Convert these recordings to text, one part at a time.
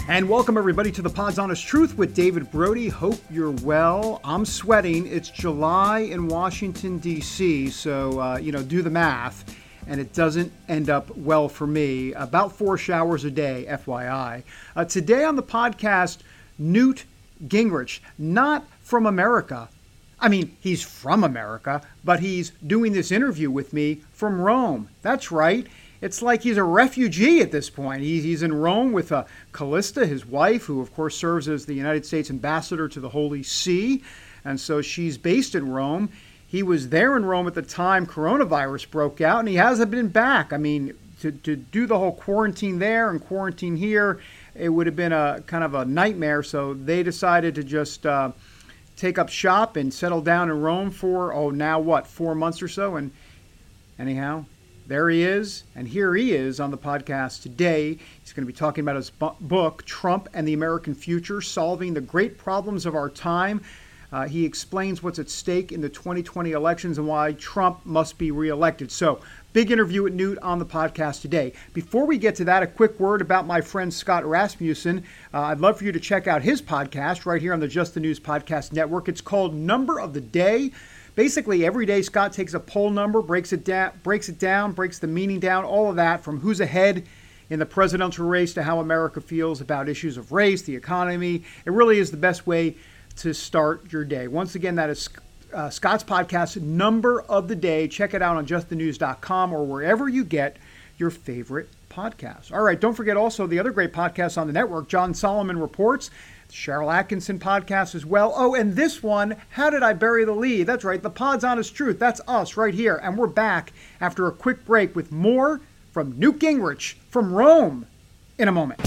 And welcome everybody to the Pod's Honest Truth with David Brody. Hope you're well. I'm sweating. It's July in Washington, D.C., so, do the math. And it doesn't end up well for me. About 4 showers a day, FYI. Today on the podcast, Newt Gingrich, not from America. I mean, he's from America, but he's doing this interview with me from Rome. That's right. It's like he's a refugee at this point. He's in Rome with Callista, his wife, who of course serves as the United States ambassador to the Holy See. And so she's based in Rome. He was there in Rome at the time coronavirus broke out, and he hasn't been back. I mean, to do the whole quarantine there and quarantine here, it would have been a kind of a nightmare. So they decided to just take up shop and settle down in Rome for, 4 months or so. And anyhow, there he is, and here he is on the podcast today. He's going to be talking about his book, Trump and the American Future, Solving the Great Problems of Our Time. He explains what's at stake in the 2020 elections and why Trump must be reelected. So, big interview with Newt on the podcast today. Before we get to that, a quick word about my friend Scott Rasmussen. I'd love for you to check out his podcast right here on the Just the News Podcast Network. It's called Number of the Day. Basically, every day Scott takes a poll number, breaks it down, breaks the meaning down, all of that, from who's ahead in the presidential race to how America feels about issues of race, the economy. It really is the best way to start your day. Once again, that is Scott's podcast, Number of the Day. Check it out on justthenews.com or wherever you get your favorite podcasts. All right, don't forget also the other great podcasts on the network, John Solomon Reports, Cheryl Atkinson podcast as well. Oh, and this one, How Did I Bury the Lead? That's right, the Pod's Honest Truth. That's us right here. And we're back after a quick break with more from Newt Gingrich from Rome in a moment.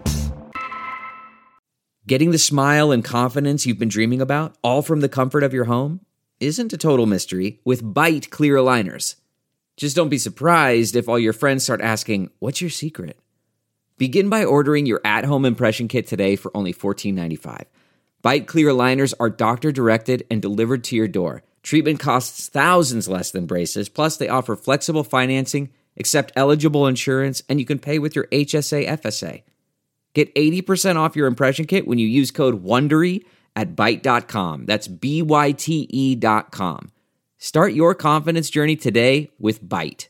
Getting the smile and confidence you've been dreaming about, all from the comfort of your home, isn't a total mystery with Byte clear aligners. Just don't be surprised if all your friends start asking, "What's your secret?" Begin by ordering your at-home impression kit today for only $14.95. Byte clear aligners are doctor-directed and delivered to your door. Treatment costs thousands less than braces, plus they offer flexible financing, accept eligible insurance, and you can pay with your HSA FSA. Get 80% off your impression kit when you use code WONDERY at Byte.com. That's BYTE.com. Start your confidence journey today with Byte.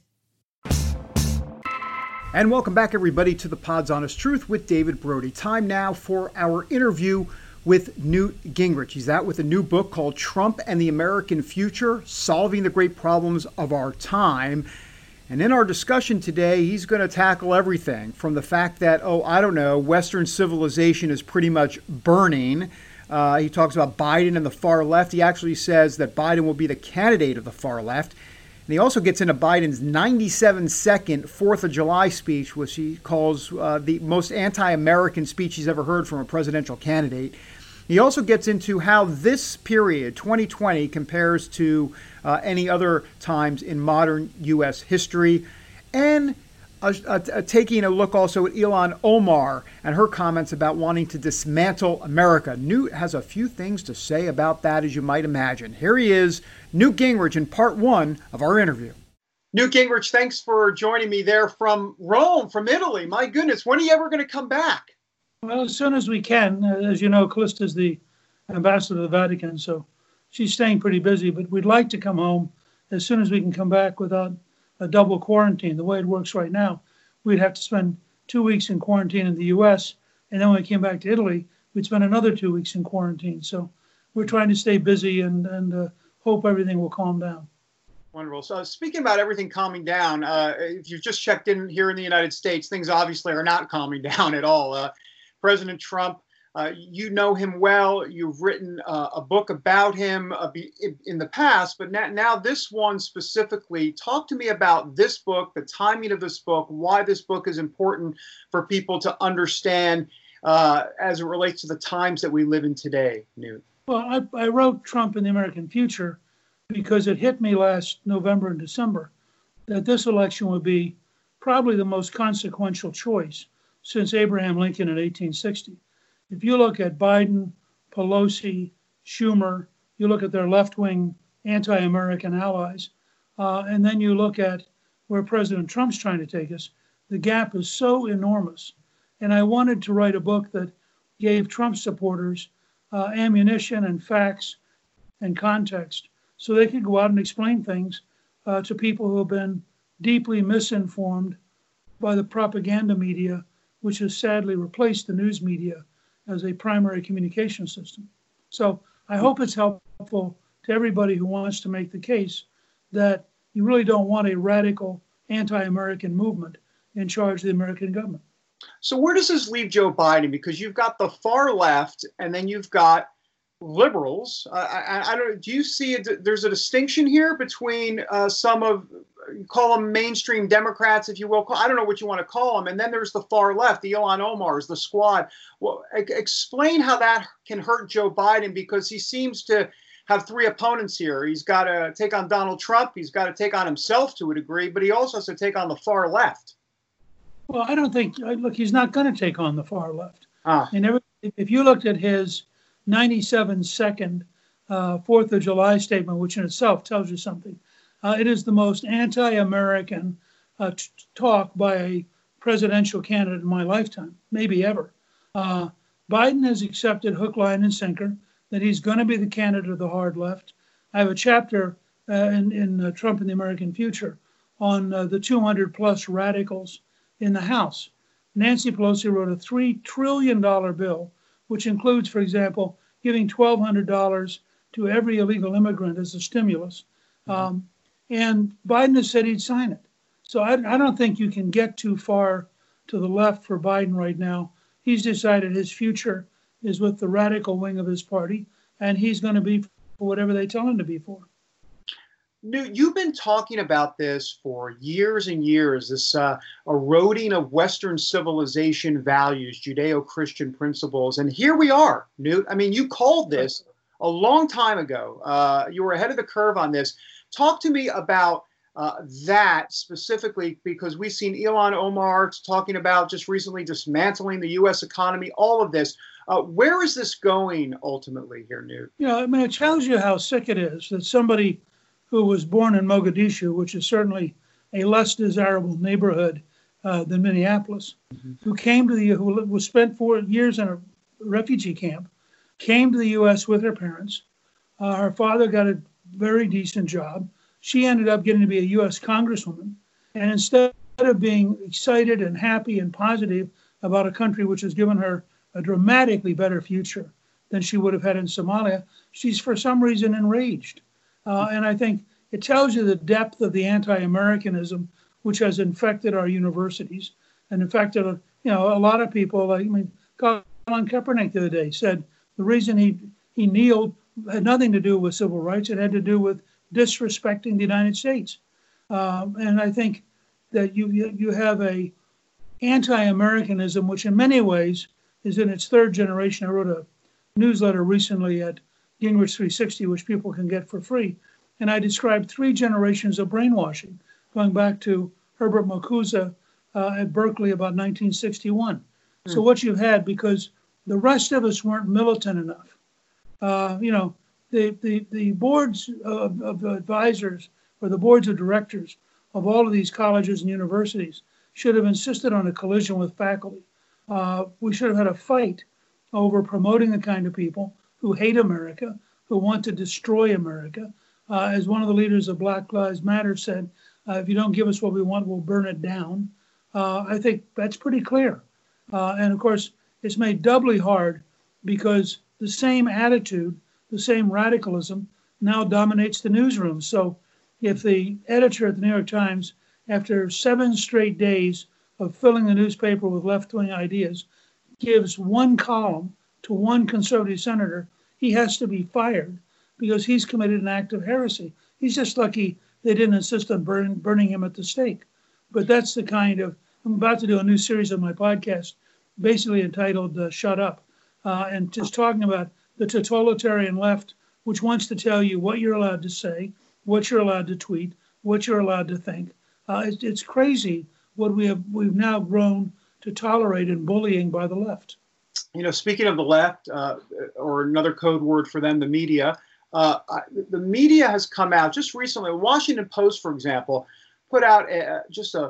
And welcome back, everybody, to the Pod's Honest Truth with David Brody. Time now for our interview with Newt Gingrich. He's out with a new book called Trump and the American Future, Solving the Great Problems of Our Time. And in our discussion today, he's going to tackle everything from the fact that, Western civilization is pretty much burning. He talks about Biden and the far left. He actually says that Biden will be the candidate of the far left. And he also gets into Biden's 97-second 4th of July speech, which he calls the most anti-American speech he's ever heard from a presidential candidate. He also gets into how this period, 2020, compares to any other times in modern U.S. history, and taking a look also at Ilhan Omar and her comments about wanting to dismantle America. Newt has a few things to say about that, as you might imagine. Here he is, Newt Gingrich, in part one of our interview. Newt Gingrich, thanks for joining me there from Rome, from Italy. My goodness, when are you ever going to come back? Well, as soon as we can. As you know, Callista is the ambassador to the Vatican, so she's staying pretty busy. But we'd like to come home as soon as we can come back without a double quarantine. The way it works right now, we'd have to spend 2 weeks in quarantine in the U.S., and then when we came back to Italy, we'd spend another 2 weeks in quarantine. So we're trying to stay busy and hope everything will calm down. Wonderful. So speaking about everything calming down, if you've just checked in here in the United States, things obviously are not calming down at all. President Trump, you know him well. You've written a book about him in the past, but now this one specifically. Talk to me about this book, the timing of this book, why this book is important for people to understand as it relates to the times that we live in today, Newt. Well, I wrote Trump and the American Future because it hit me last November and December that this election would be probably the most consequential choice since Abraham Lincoln in 1860. If you look at Biden, Pelosi, Schumer, you look at their left-wing anti-American allies, and then you look at where President Trump's trying to take us, the gap is so enormous. And I wanted to write a book that gave Trump supporters ammunition and facts and context so they could go out and explain things to people who have been deeply misinformed by the propaganda media, which has sadly replaced the news media as a primary communication system. So I hope it's helpful to everybody who wants to make the case that you really don't want a radical anti-American movement in charge of the American government. So where does this leave Joe Biden? Because you've got the far left, and then you've got liberals. I don't. Do you see there's a distinction here between some of, call them mainstream Democrats, if you will. I don't know what you want to call them, and then there's the far left, the Ilhan Omars, the Squad. Well, explain how that can hurt Joe Biden, because he seems to have three opponents here. He's got to take on Donald Trump. He's got to take on himself to a degree, but he also has to take on the far left. Well, I don't think, look, he's not going to take on the far left. And if you looked at his 97-second 4th of July statement, which in itself tells you something, it is the most anti-American talk by a presidential candidate in my lifetime, maybe ever. Biden has accepted hook, line, and sinker that he's going to be the candidate of the hard left. I have a chapter in Trump and the American Future on the 200-plus radicals in the House. Nancy Pelosi wrote a $3 trillion bill, which includes, for example, giving $1,200 to every illegal immigrant as a stimulus. And Biden has said he'd sign it. So I don't think you can get too far to the left for Biden right now. He's decided his future is with the radical wing of his party, and he's going to be for whatever they tell him to be for. Newt, you've been talking about this for years and years, this eroding of Western civilization values, Judeo-Christian principles. And here we are, Newt. I mean, you called this a long time ago. You were ahead of the curve on this. Talk to me about that specifically, because we've seen Ilhan Omar talking about just recently dismantling the U.S. economy, all of this. Where is this going ultimately here, Newt? I mean, it tells you how sick it is that somebody who was born in Mogadishu, which is certainly a less desirable neighborhood than Minneapolis, who spent 4 years in a refugee camp, came to the U.S. with her parents. Her father got a very decent job. She ended up getting to be a U.S. congresswoman. And instead of being excited and happy and positive about a country which has given her a dramatically better future than she would have had in Somalia, she's for some reason enraged. And I think it tells you the depth of the anti-Americanism which has infected our universities and infected, a lot of people. Colin Kaepernick the other day said the reason he kneeled had nothing to do with civil rights. It had to do with disrespecting the United States. And I think that you have a anti-Americanism, which in many ways is in its third generation. I wrote a newsletter recently at Gingrich 360, which people can get for free. And I described 3 generations of brainwashing, going back to Herbert Marcuse at Berkeley about 1961. So what you've had, because the rest of us weren't militant enough. The boards of advisors or the boards of directors of all of these colleges and universities should have insisted on a collision with faculty. We should have had a fight over promoting the kind of people who hate America, who want to destroy America. As one of the leaders of Black Lives Matter said, if you don't give us what we want, we'll burn it down. I think that's pretty clear. And of course, it's made doubly hard because the same attitude, the same radicalism now dominates the newsroom. So if the editor at the New York Times, after 7 straight days of filling the newspaper with left-wing ideas, gives one column to one conservative senator, he has to be fired because he's committed an act of heresy. He's just lucky they didn't insist on burning him at the stake. But that's the kind of, I'm about to do a new series on my podcast, basically entitled Shut Up, and just talking about the totalitarian left, which wants to tell you what you're allowed to say, what you're allowed to tweet, what you're allowed to think. It's crazy what we've now grown to tolerate in bullying by the left. Speaking of the left, or another code word for them, the media, the media has come out just recently. The Washington Post, for example, put out just a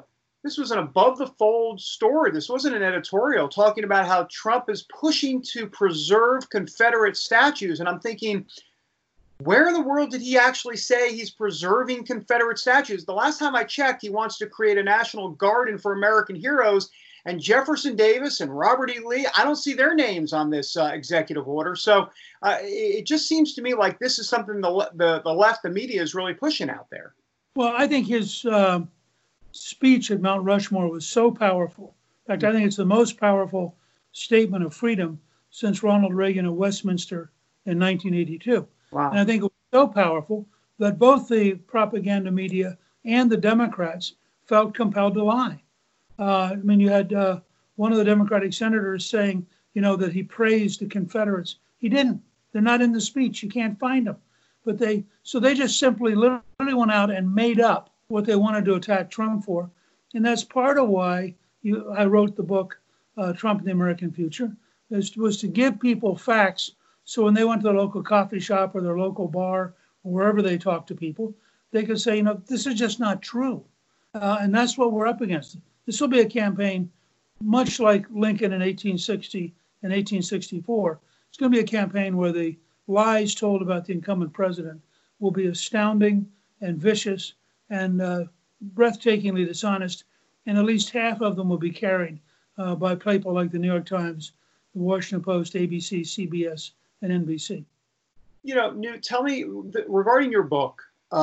this was an above the fold story. This wasn't an editorial talking about how Trump is pushing to preserve Confederate statues. And I'm thinking, where in the world did he actually say he's preserving Confederate statues? The last time I checked, he wants to create a national garden for American heroes. And Jefferson Davis and Robert E. Lee, I don't see their names on this executive order. So it just seems to me like this is something the left, the media is really pushing out there. Well, I think his speech at Mount Rushmore was so powerful. In fact, I think it's the most powerful statement of freedom since Ronald Reagan at Westminster in 1982. Wow. And I think it was so powerful that both the propaganda media and the Democrats felt compelled to lie. I mean, you had one of the Democratic senators saying, that he praised the Confederates. He didn't. They're not in the speech. You can't find them. But they just simply literally went out and made up what they wanted to attack Trump for. And that's part of why I wrote the book, Trump and the American Future, was to give people facts. So when they went to their local coffee shop or their local bar or wherever they talk to people, they could say, this is just not true. And that's what we're up against. This will be a campaign much like Lincoln in 1860 and 1864. It's going to be a campaign where the lies told about the incumbent president will be astounding and vicious and breathtakingly dishonest. And at least half of them will be carried by people like the New York Times, the Washington Post, ABC, CBS, and NBC. Newt, tell me regarding your book,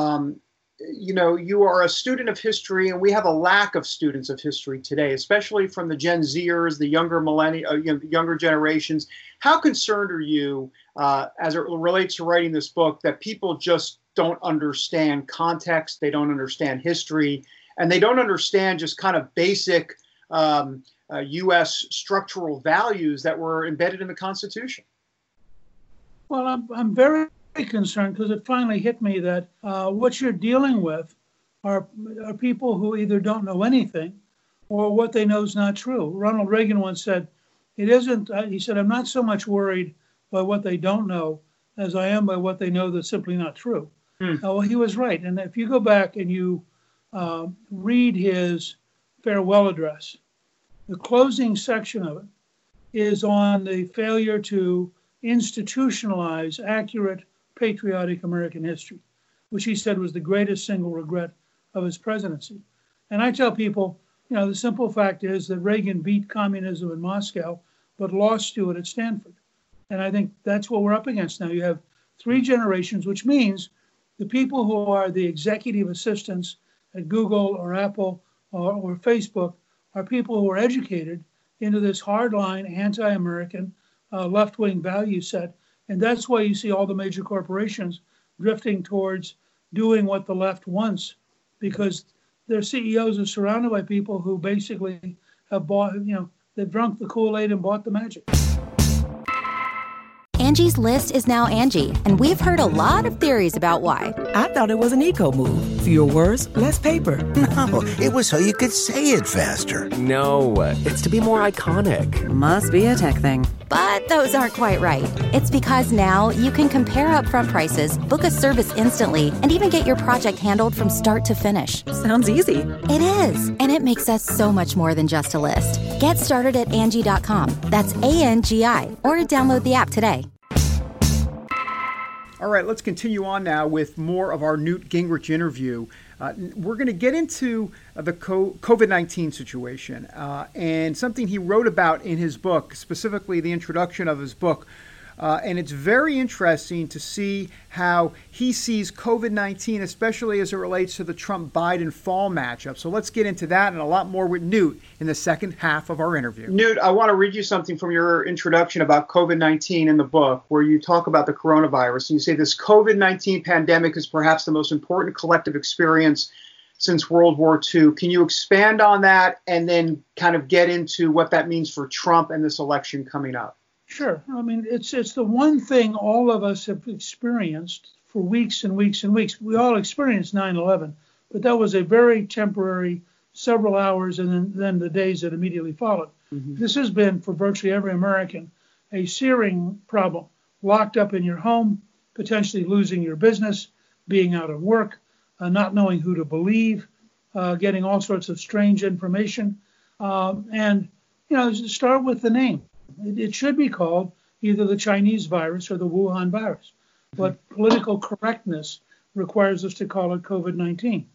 you are a student of history, and we have a lack of students of history today, especially from the Gen Zers, the younger generations. How concerned are you as it relates to writing this book that people just don't understand context, they don't understand history, and they don't understand just kind of basic U.S. structural values that were embedded in the Constitution? Well, I'm very concerned because it finally hit me that what you're dealing with are people who either don't know anything or what they know is not true. Ronald Reagan once said, he said, I'm not so much worried by what they don't know as I am by what they know that's simply not true. Well, he was right. And if you go back and you read his farewell address, the closing section of it is on the failure to institutionalize accurate, patriotic American history, which he said was the greatest single regret of his presidency. And I tell people, the simple fact is that Reagan beat communism in Moscow, but lost to it at Stanford. And I think that's what we're up against now. You have three generations, which means the people who are the executive assistants at Google or Apple or Facebook are people who are educated into this hardline, anti-American, left-wing value set. And that's why you see all the major corporations drifting towards doing what the left wants, because their CEOs are surrounded by people who basically have bought, they've drunk the Kool-Aid and bought the magic. Angie's List is now Angie, and we've heard a lot of theories about why. I thought it was an eco move. Fewer words, less paper. No, it was so you could say it faster. No, it's to be more iconic. Must be a tech thing. But those aren't quite right. It's because now you can compare upfront prices, book a service instantly, and even get your project handled from start to finish. Sounds easy. It is, and it makes us so much more than just a list. Get started at Angie.com. That's ANGI, or download the app today. All right, let's continue on now with more of our Newt Gingrich interview. We're going to get into the COVID-19 situation and something he wrote about in his book, specifically the introduction of his book. And it's very interesting to see how he sees COVID-19, especially as it relates to the Trump-Biden fall matchup. So let's get into that and a lot more with Newt in the second half of our interview. Newt, I want to read you something from your introduction about COVID-19 in the book, where you talk about the coronavirus. And you say this COVID-19 pandemic is perhaps the most important collective experience since World War II. Can you expand on that and then kind of get into what that means for Trump and this election coming up? Sure. I mean, it's the one thing all of us have experienced for weeks and weeks and weeks. We all experienced 9/11, but that was a very temporary, several hours, and then the days that immediately followed. Mm-hmm. This has been, for virtually every American, a searing problem. Locked up in your home, potentially losing your business, being out of work, not knowing who to believe, getting all sorts of strange information. And, start with the name. It should be called either the Chinese virus or the Wuhan virus. But political correctness requires us to call it COVID-19.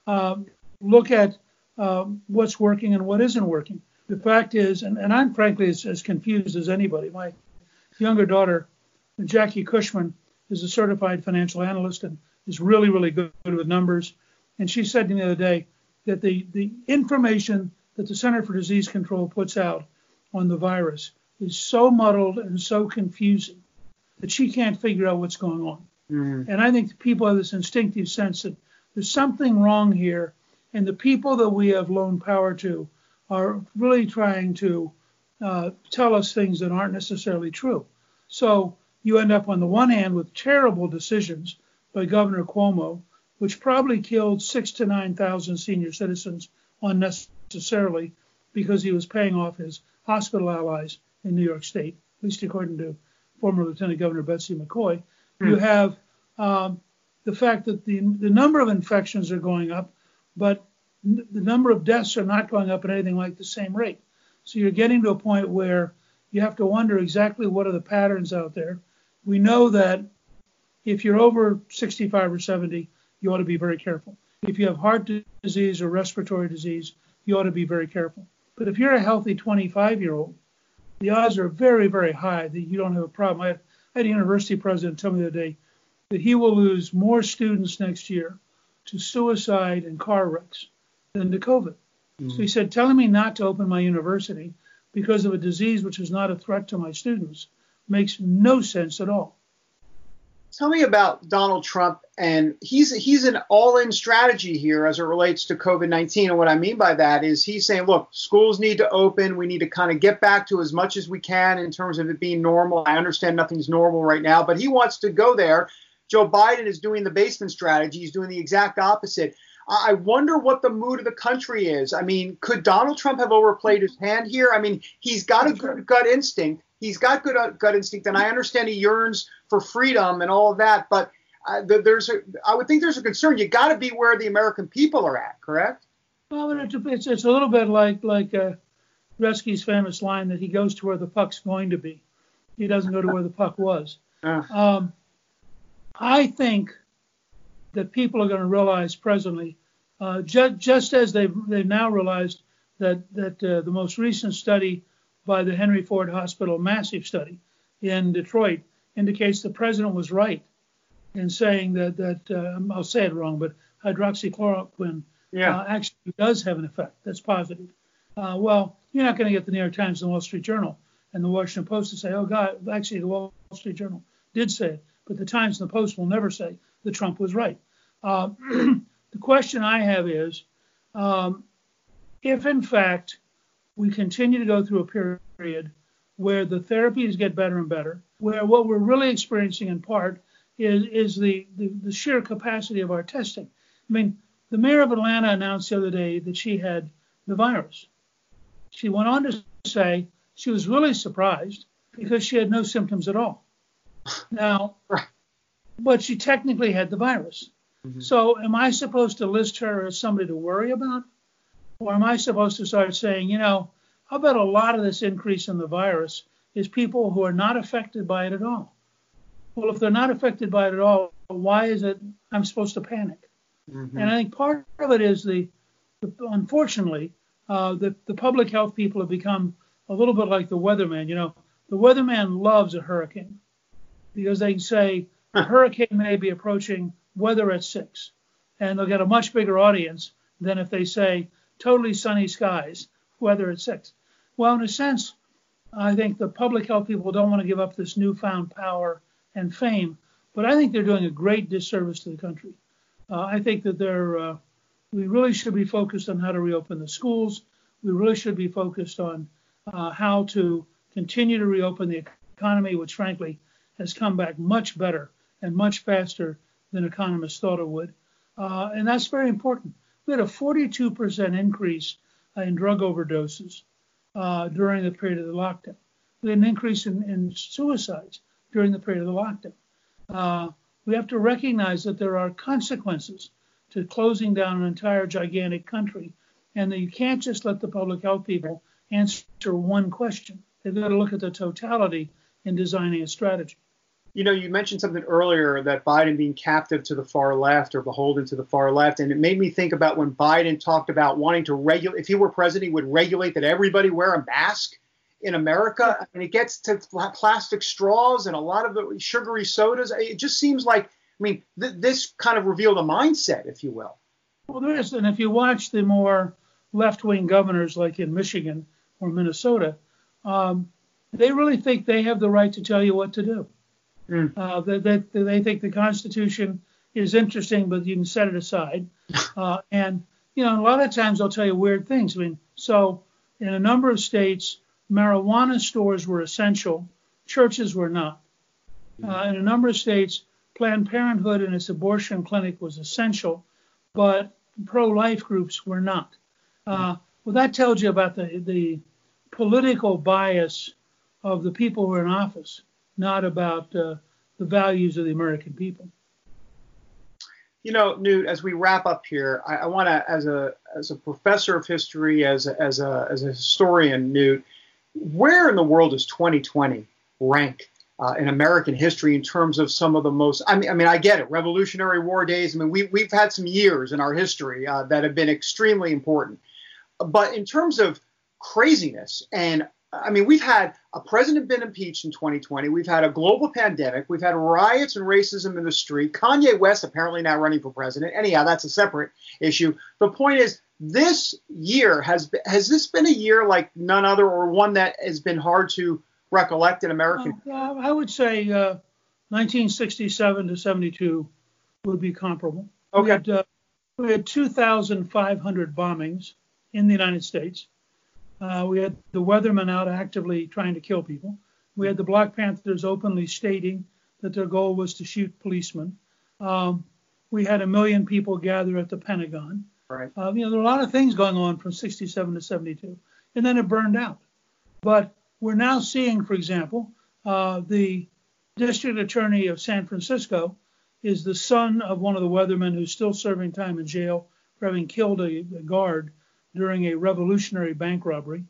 Look at what's working and what isn't working. The fact is, and I'm frankly as confused as anybody. My younger daughter, Jackie Cushman, is a certified financial analyst and is really, really good with numbers. And she said to me the other day that the information that the Center for Disease Control puts out on the virus is so muddled and so confusing that she can't figure out what's going on. Mm-hmm. And I think people have this instinctive sense that there's something wrong here, and the people that we have loaned power to are really trying to tell us things that aren't necessarily true. So you end up on the one hand with terrible decisions by Governor Cuomo, which probably killed 6,000 to 9,000 senior citizens unnecessarily because he was paying off his hospital allies in New York State, at least according to former Lieutenant Governor Betsy McCoy. You have the fact that the number of infections are going up, but the number of deaths are not going up at anything like the same rate. So you're getting to a point where you have to wonder exactly what are the patterns out there. We know that if you're over 65 or 70, you ought to be very careful. If you have heart disease or respiratory disease, you ought to be very careful. But if you're a healthy 25-year-old, the odds are very, very high that you don't have a problem. I had a university president tell me the other day that he will lose more students next year to suicide and car wrecks than to COVID. Mm-hmm. So he said, telling me not to open my university because of a disease which is not a threat to my students makes no sense at all. Tell me about Donald Trump, and he's an all-in strategy here as it relates to COVID-19. And what I mean by that is he's saying, look, schools need to open. We need to kind of get back to as much as we can in terms of it being normal. I understand nothing's normal right now, but he wants to go there. Joe Biden is doing the basement strategy. He's doing the exact opposite. I wonder what the mood of the country is. I mean, could Donald Trump have overplayed his hand here? I mean, he's got a good gut instinct. He's got good gut instinct, and I understand he yearns for freedom and all of that. But I would think there's a concern. You got to be where the American people are at, correct? Well, it's a little bit like Gretzky's famous line that he goes to where the puck's going to be. He doesn't go to where the puck was. I think that people are going to realize presently, just as they've now realized that the most recent study by the Henry Ford Hospital, massive study in Detroit, indicates the president was right in saying that I'll say it wrong, but hydroxychloroquine actually does have an effect that's positive. Well, you're not going to get the New York Times, the Wall Street Journal, and the Washington Post to say, oh, God, actually the Wall Street Journal did say it, but the Times and the Post will never say that Trump was right. The question I have is, if in fact we continue to go through a period where the therapies get better and better, where what we're really experiencing in part is the sheer capacity of our testing. I mean, the mayor of Atlanta announced the other day that she had the virus. She went on to say she was really surprised because she had no symptoms at all. Now, but she technically had the virus. Mm-hmm. So am I supposed to list her as somebody to worry about? Or am I supposed to start saying, I'll bet a lot of this increase in the virus is people who are not affected by it at all. Well, if they're not affected by it at all, why is it I'm supposed to panic? Mm-hmm. And I think part of it is unfortunately, the public health people have become a little bit like the weatherman. The weatherman loves a hurricane because they can say a hurricane may be approaching, weather at 6, and they'll get a much bigger audience than if they say totally sunny skies, weather at 6. Well, in a sense, I think the public health people don't want to give up this newfound power and fame, but I think they're doing a great disservice to the country. I think that we really should be focused on how to reopen the schools. We really should be focused on how to continue to reopen the economy, which frankly has come back much better and much faster than economists thought it would. And that's very important. We had a 42% increase in drug overdoses during the period of the lockdown. We had an increase in suicides during the period of the lockdown. We have to recognize that there are consequences to closing down an entire gigantic country. And that you can't just let the public health people answer one question. They've got to look at the totality in designing a strategy. You know, you mentioned something earlier that Biden being captive to the far left or beholden to the far left. And it made me think about when Biden talked about wanting to regulate, if he were president, he would regulate that everybody wear a mask in America. I mean, it gets to plastic straws and a lot of the sugary sodas. It just seems like, I mean, this kind of revealed a mindset, if you will. Well, there is. And if you watch the more left-wing governors like in Michigan or Minnesota, they really think they have the right to tell you what to do. They think the Constitution is interesting, but you can set it aside. And, you know, a lot of times they'll tell you weird things. I mean, so in a number of states, marijuana stores were essential. Churches were not. In a number of states, Planned Parenthood and its abortion clinic was essential, but pro-life groups were not. Well, that tells you about the political bias of the people who are in office, not about the values of the American people. You know, Newt, as we wrap up here, I want to, as a professor of history, as a historian, Newt, where in the world does 2020 rank in American history in terms of some of the most? I mean, I get it, Revolutionary War days. I mean, we've had some years in our history that have been extremely important, but in terms of craziness and I mean, we've had a president been impeached in 2020. We've had a global pandemic. We've had riots and racism in the street. Kanye West apparently now running for president. Anyhow, that's a separate issue. The point is, this year has this been a year like none other, or one that has been hard to recollect in American? I would say 1967 to 72 would be comparable. Okay. We had 2,500 bombings in the United States. We had the weathermen out actively trying to kill people. We had the Black Panthers openly stating that their goal was to shoot policemen. We had 1 million people gather at the Pentagon. Right. There were a lot of things going on from 67 to 72, and then it burned out. But we're now seeing, for example, the district attorney of San Francisco is the son of one of the weathermen who's still serving time in jail for having killed a guard during a revolutionary bank robbery.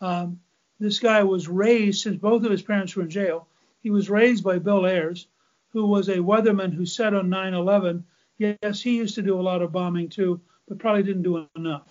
This guy was raised, since both of his parents were in jail, he was raised by Bill Ayers, who was a weatherman who said on 9/11, yes, he used to do a lot of bombing too, but probably didn't do enough.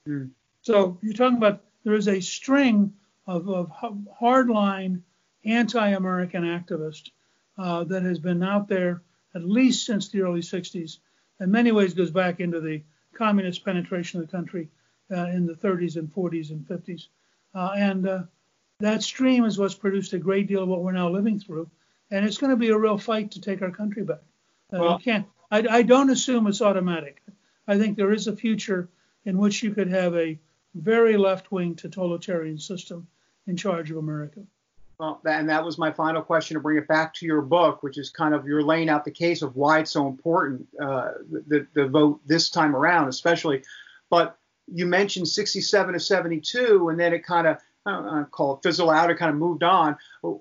So you're talking about there is a string of hardline anti-American activists that has been out there at least since the early 60s. In many ways goes back into the communist penetration of the country in the 30s and 40s and 50s. And that stream is what's produced a great deal of what we're now living through. And it's going to be a real fight to take our country back. You can't. I don't assume it's automatic. I think there is a future in which you could have a very left-wing totalitarian system in charge of America. Well, and that was my final question, to bring it back to your book, which is kind of you're laying out the case of why it's so important, the vote this time around, especially. But you mentioned 67 to 72, and then it kind of, I don't call it fizzle out, it kind of moved on.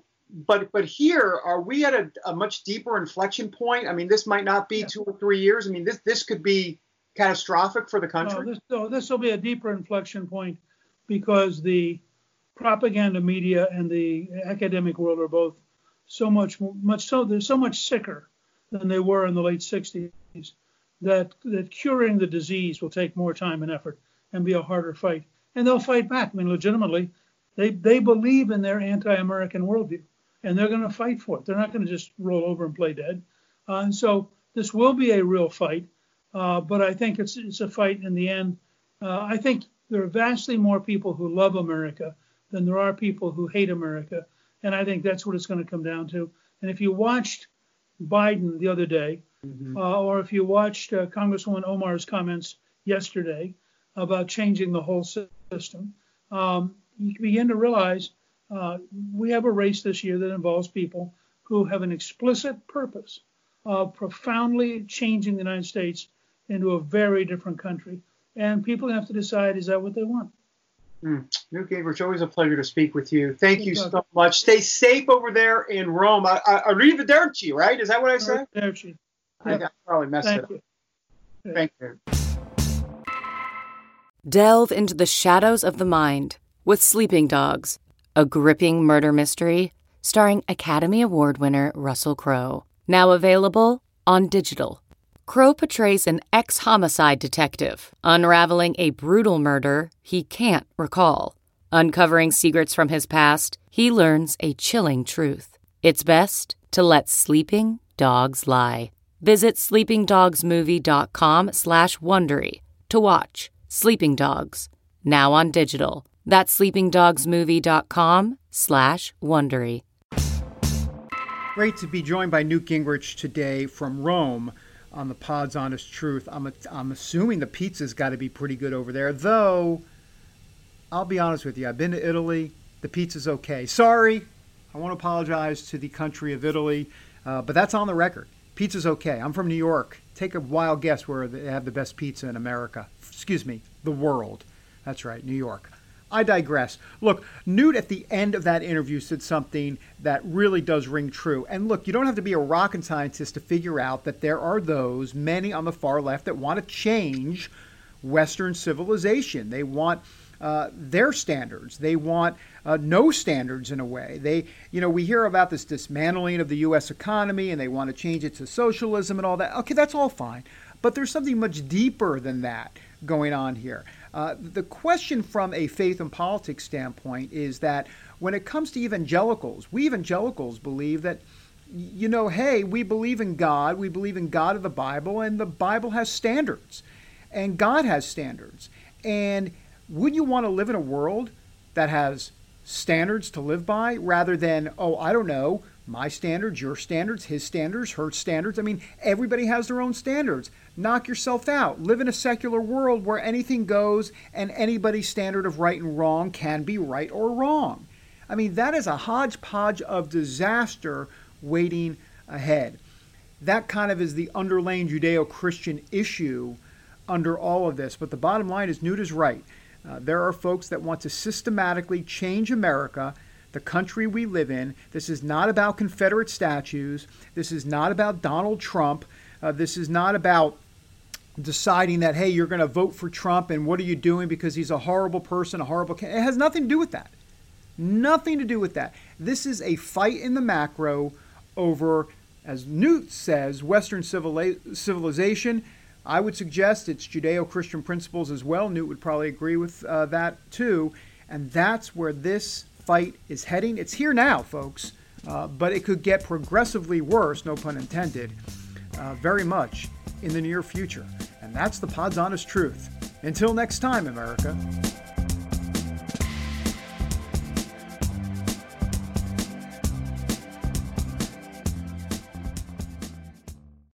But here, are we at a much deeper inflection point? I mean, this might not be 2 or 3 years. I mean, this could be catastrophic for the country. This will be a deeper inflection point because the propaganda media and the academic world are both they're so much sicker than they were in the late 60s that curing the disease will take more time and effort and be a harder fight. And they'll fight back. I mean, legitimately, they believe in their anti-American worldview, and they're going to fight for it. They're not going to just roll over and play dead. And so this will be a real fight, but I think it's a fight in the end. I think there are vastly more people who love America than there are people who hate America, and I think that's what it's going to come down to. And if you watched Biden the other day, or if you watched Congresswoman Omar's comments yesterday about changing the whole system, you begin to realize we have a race this year that involves people who have an explicit purpose of profoundly changing the United States into a very different country. And people have to decide, is that what they want? Newt Gingrich, always a pleasure to speak with you. Thank you so much. Stay safe over there in Rome. Arrivederci, right? Is that what I said? Arrivederci. I probably messed it up. Thank you. Delve into the shadows of the mind with Sleeping Dogs, a gripping murder mystery starring Academy Award winner Russell Crowe. Now available on digital. Crowe portrays an ex-homicide detective unraveling a brutal murder he can't recall. Uncovering secrets from his past, he learns a chilling truth. It's best to let sleeping dogs lie. Visit sleepingdogsmovie.com/Wondery to watch Sleeping Dogs, now on digital. That's sleepingdogsmovie.com/Wondery. Great to be joined by Newt Gingrich today from Rome on the Pod's Honest Truth. I'm assuming the pizza's got to be pretty good over there, though I'll be honest with you. I've been to Italy. The pizza's okay. Sorry, I want to apologize to the country of Italy, but that's on the record. Pizza's okay. I'm from New York. Take a wild guess where they have the best pizza in America. Excuse me, the world. That's right, New York. I digress. Look, Newt at the end of that interview said something that really does ring true. And look, you don't have to be a rocket scientist to figure out that there are those, many on the far left, that want to change Western civilization. They want their standards. They want no standards in a way. We hear about this dismantling of the U.S. economy and they want to change it to socialism and all that. Okay, that's all fine. But there's something much deeper than that going on here. The question from a faith and politics standpoint is that when it comes to evangelicals, we evangelicals believe that, hey, we believe in God. We believe in God of the Bible, and the Bible has standards, and God has standards. And would you want to live in a world that has standards to live by rather than, I don't know, my standards, your standards, his standards, her standards? I mean, everybody has their own standards. Knock yourself out. Live in a secular world where anything goes and anybody's standard of right and wrong can be right or wrong. I mean, that is a hodgepodge of disaster waiting ahead. That kind of is the underlying Judeo-Christian issue under all of this. But the bottom line is Newt is right. There are folks that want to systematically change America, the country we live in. This is not about Confederate statues. This is not about Donald Trump. This is not about deciding that, hey, you're going to vote for Trump and what are you doing because he's a horrible person, a horrible... It has nothing to do with that. Nothing to do with that. This is a fight in the macro over, as Newt says, Western civilization. I would suggest it's Judeo-Christian principles as well. Newt would probably agree with that too. And that's where this fight is heading. It's here now, folks, but it could get progressively worse, no pun intended, very much in the near future. And that's the Pod's Honest Truth. Until next time, America.